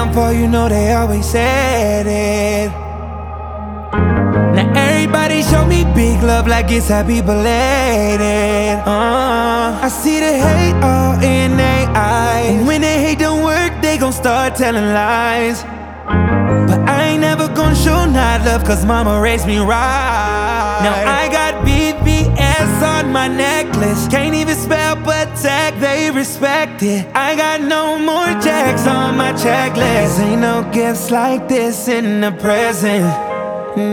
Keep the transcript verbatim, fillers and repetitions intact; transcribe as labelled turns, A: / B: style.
A: downfall, you know they always said it. Now everybody show me big love like it's happy belated. uh, I see the hate all in their eyes, and when they hate don't work, they gon' start telling lies. But I ain't never gon' show not love, cause mama raised me right. Now I got B B S on my necklace, can't even spell protect, they respect it. I got no more checks on my checklist, ain't no gifts like this in the present.